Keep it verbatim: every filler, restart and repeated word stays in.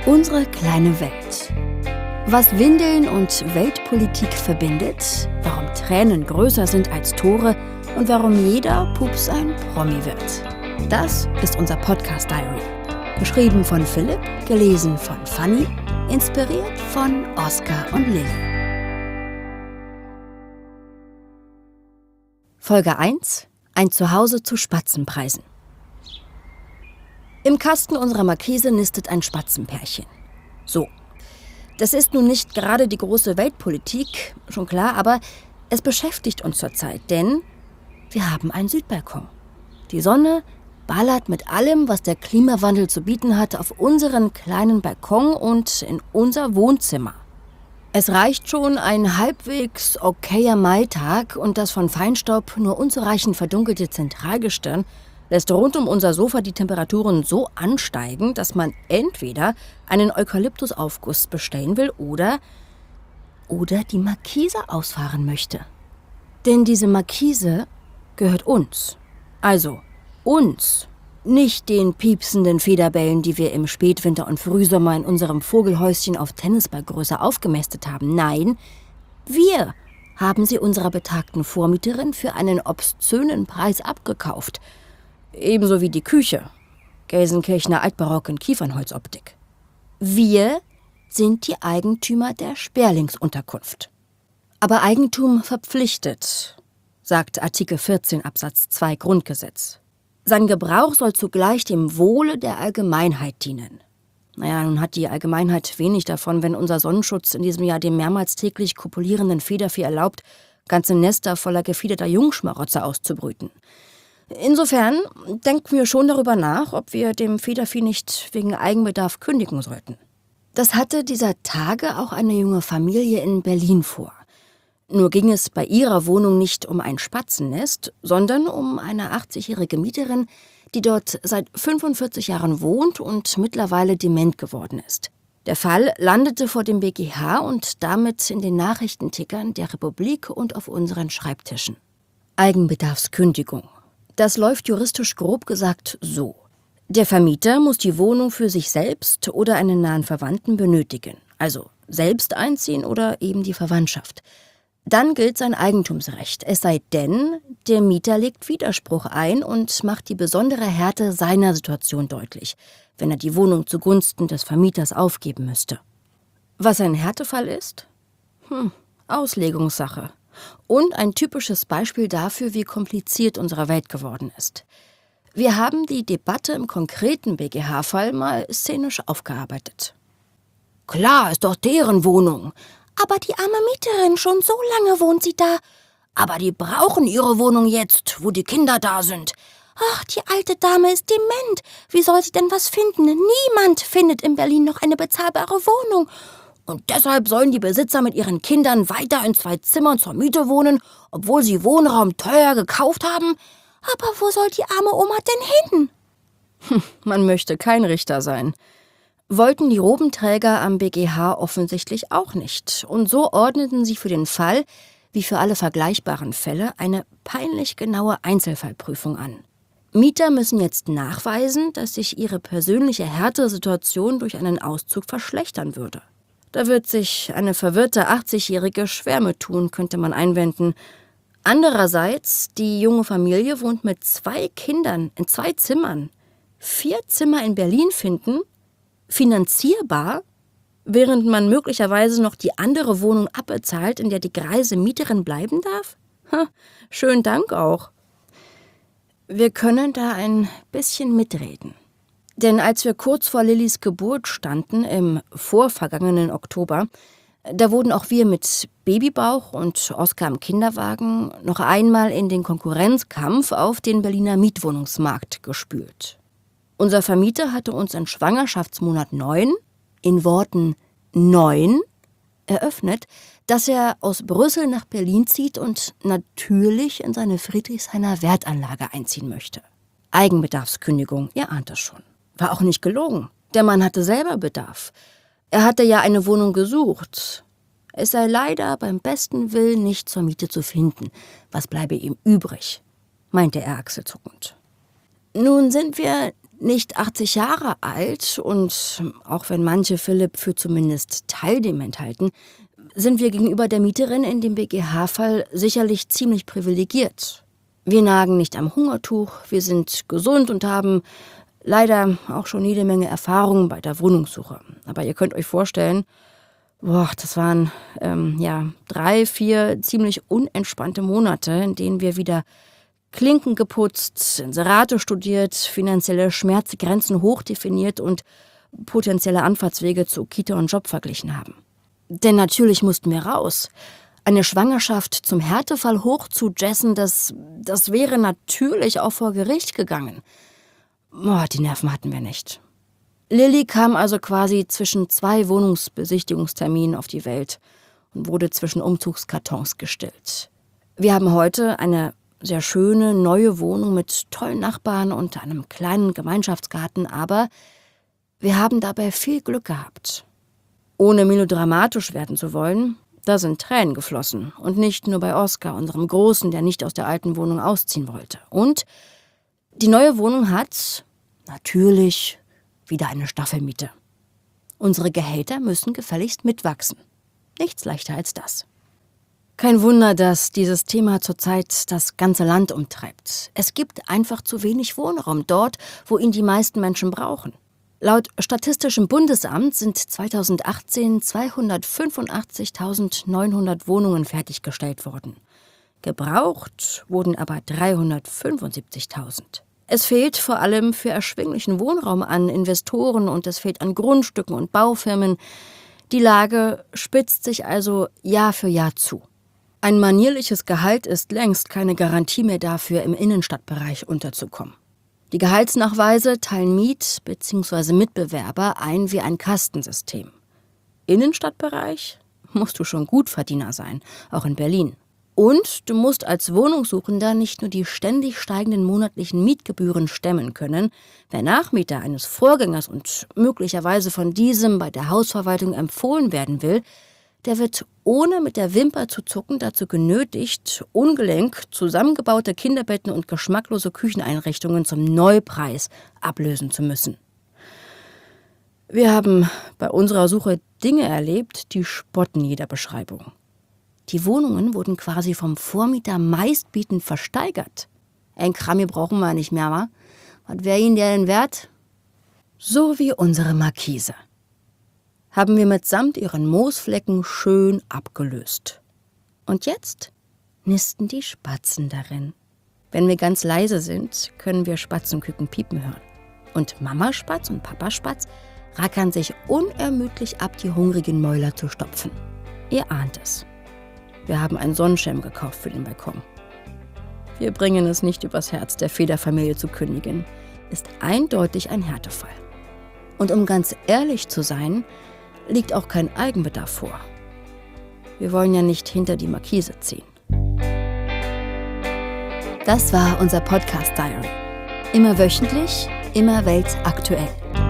Unsere kleine Welt. Was Windeln und Weltpolitik verbindet, warum Tränen größer sind als Tore und warum jeder Pups ein Promi wird. Das ist unser Podcast Diary. Geschrieben von Philipp, gelesen von Fanny, inspiriert von Oskar und Lilly. Folge eins: Ein Zuhause zu Spatzenpreisen. Im Kasten unserer Markise nistet ein Spatzenpärchen. So. Das ist nun nicht gerade die große Weltpolitik, schon klar, aber es beschäftigt uns zurzeit, denn wir haben einen Südbalkon. Die Sonne ballert mit allem, was der Klimawandel zu bieten hat, auf unseren kleinen Balkon und in unser Wohnzimmer. Es reicht schon ein halbwegs okayer Maitag und das von Feinstaub nur unzureichend verdunkelte Zentralgestirn lässt rund um unser Sofa die Temperaturen so ansteigen, dass man entweder einen Eukalyptusaufguss bestellen will oder, oder die Markise ausfahren möchte. Denn diese Markise gehört uns. Also uns. Nicht den piepsenden Federbällen, die wir im Spätwinter und Frühsommer in unserem Vogelhäuschen auf Tennisballgröße aufgemästet haben. Nein, wir haben sie unserer betagten Vormieterin für einen obszönen Preis abgekauft. Ebenso wie die Küche. Gelsenkirchener Altbarock in Kiefernholzoptik. Wir sind die Eigentümer der Sperlingsunterkunft. Aber Eigentum verpflichtet, sagt Artikel vierzehn Absatz zwei Grundgesetz. Sein Gebrauch soll zugleich dem Wohle der Allgemeinheit dienen. Naja, nun hat die Allgemeinheit wenig davon, wenn unser Sonnenschutz in diesem Jahr dem mehrmals täglich kopulierenden Federvieh erlaubt, ganze Nester voller gefiederter Jungschmarotzer auszubrüten. Insofern denken wir schon darüber nach, ob wir dem Federvieh nicht wegen Eigenbedarf kündigen sollten. Das hatte dieser Tage auch eine junge Familie in Berlin vor. Nur ging es bei ihrer Wohnung nicht um ein Spatzennest, sondern um eine achtzigjährige Mieterin, die dort seit fünfundvierzig Jahren wohnt und mittlerweile dement geworden ist. Der Fall landete vor dem B G H und damit in den Nachrichtentickern der Republik und auf unseren Schreibtischen. Eigenbedarfskündigung. Das läuft juristisch grob gesagt so. Der Vermieter muss die Wohnung für sich selbst oder einen nahen Verwandten benötigen, also selbst einziehen oder eben die Verwandtschaft. Dann gilt sein Eigentumsrecht, es sei denn, der Mieter legt Widerspruch ein und macht die besondere Härte seiner Situation deutlich, wenn er die Wohnung zugunsten des Vermieters aufgeben müsste. Was ein Härtefall ist? Hm, Auslegungssache. Und ein typisches Beispiel dafür, wie kompliziert unsere Welt geworden ist. Wir haben die Debatte im konkreten B G H-Fall mal szenisch aufgearbeitet. Klar, ist doch deren Wohnung. Aber die arme Mieterin, schon so lange wohnt sie da. Aber die brauchen ihre Wohnung jetzt, wo die Kinder da sind. Ach, die alte Dame ist dement. Wie soll sie denn was finden? Niemand findet in Berlin noch eine bezahlbare Wohnung. Und deshalb sollen die Besitzer mit ihren Kindern weiter in zwei Zimmern zur Miete wohnen, obwohl sie Wohnraum teuer gekauft haben. Aber wo soll die arme Oma denn hin? Hm, man möchte kein Richter sein. Wollten die Robenträger am B G H offensichtlich auch nicht. Und so ordneten sie für den Fall, wie für alle vergleichbaren Fälle, eine peinlich genaue Einzelfallprüfung an. Mieter müssen jetzt nachweisen, dass sich ihre persönliche Härtesituation durch einen Auszug verschlechtern würde. Da wird sich eine verwirrte achtzigjährige schwer mit tun, könnte man einwenden. Andererseits, die junge Familie wohnt mit zwei Kindern in zwei Zimmern. Vier Zimmer in Berlin finden, finanzierbar, während man möglicherweise noch die andere Wohnung abbezahlt, in der die greise Mieterin bleiben darf? Ha, schönen Dank auch. Wir können da ein bisschen mitreden. Denn als wir kurz vor Lillys Geburt standen, im vorvergangenen Oktober, da wurden auch wir mit Babybauch und Oskar im Kinderwagen noch einmal in den Konkurrenzkampf auf den Berliner Mietwohnungsmarkt gespült. Unser Vermieter hatte uns in Schwangerschaftsmonat neun, in Worten neun, eröffnet, dass er aus Brüssel nach Berlin zieht und natürlich in seine Friedrichshainer Wertanlage einziehen möchte. Eigenbedarfskündigung, ihr ahnt es schon. War auch nicht gelogen. Der Mann hatte selber Bedarf. Er hatte ja eine Wohnung gesucht. Es sei leider beim besten Willen nicht zur Miete zu finden. Was bleibe ihm übrig, meinte er achselzuckend. Nun sind wir nicht achtzig Jahre alt und auch wenn manche Philipp für zumindest teildement halten, sind wir gegenüber der Mieterin in dem B G H-Fall sicherlich ziemlich privilegiert. Wir nagen nicht am Hungertuch, wir sind gesund und haben leider auch schon jede Menge Erfahrung bei der Wohnungssuche. Aber ihr könnt euch vorstellen, boah, das waren ähm, ja drei, vier ziemlich unentspannte Monate, in denen wir wieder Klinken geputzt, Inserate studiert, finanzielle Schmerzgrenzen hochdefiniert und potenzielle Anfahrtswege zu Kita und Job verglichen haben. Denn natürlich mussten wir raus. Eine Schwangerschaft zum Härtefall hochzujessen, das, das wäre natürlich auch vor Gericht gegangen. Boah, die Nerven hatten wir nicht. Lilly kam also quasi zwischen zwei Wohnungsbesichtigungsterminen auf die Welt und wurde zwischen Umzugskartons gestillt. Wir haben heute eine sehr schöne, neue Wohnung mit tollen Nachbarn und einem kleinen Gemeinschaftsgarten, aber wir haben dabei viel Glück gehabt. Ohne melodramatisch werden zu wollen, da sind Tränen geflossen. Und nicht nur bei Oskar, unserem Großen, der nicht aus der alten Wohnung ausziehen wollte. Und die neue Wohnung hat natürlich wieder eine Staffelmiete. Unsere Gehälter müssen gefälligst mitwachsen. Nichts leichter als das. Kein Wunder, dass dieses Thema zurzeit das ganze Land umtreibt. Es gibt einfach zu wenig Wohnraum dort, wo ihn die meisten Menschen brauchen. Laut Statistischem Bundesamt sind zweitausendachtzehn zweihundertfünfundachtzigtausendneunhundert Wohnungen fertiggestellt worden. Gebraucht wurden aber dreihundertfünfundsiebzigtausend. Es fehlt vor allem für erschwinglichen Wohnraum an Investoren und es fehlt an Grundstücken und Baufirmen. Die Lage spitzt sich also Jahr für Jahr zu. Ein manierliches Gehalt ist längst keine Garantie mehr dafür, im Innenstadtbereich unterzukommen. Die Gehaltsnachweise teilen Miet- bzw. Mitbewerber ein wie ein Kastensystem. Innenstadtbereich musst du schon Gutverdiener sein, auch in Berlin. Und du musst als Wohnungssuchender nicht nur die ständig steigenden monatlichen Mietgebühren stemmen können. Wer Nachmieter eines Vorgängers und möglicherweise von diesem bei der Hausverwaltung empfohlen werden will, der wird ohne mit der Wimper zu zucken dazu genötigt, ungelenk zusammengebaute Kinderbetten und geschmacklose Kücheneinrichtungen zum Neupreis ablösen zu müssen. Wir haben bei unserer Suche Dinge erlebt, die spotten jeder Beschreibung. Die Wohnungen wurden quasi vom Vormieter meistbietend versteigert. Ein Kram hier brauchen wir nicht mehr, wa? Was wäre Ihnen der denn wert? So wie unsere Markise. Haben wir mitsamt ihren Moosflecken schön abgelöst. Und jetzt nisten die Spatzen darin. Wenn wir ganz leise sind, können wir Spatzenküken piepen hören. Und Mama Spatz und Papa Spatz rackern sich unermüdlich ab, die hungrigen Mäuler zu stopfen. Ihr ahnt es. Wir haben einen Sonnenschirm gekauft für den Balkon. Wir bringen es nicht übers Herz, der Federfamilie zu kündigen. Ist eindeutig ein Härtefall. Und um ganz ehrlich zu sein, liegt auch kein Eigenbedarf vor. Wir wollen ja nicht hinter die Markise ziehen. Das war unser Podcast Diary. Immer wöchentlich, immer weltaktuell.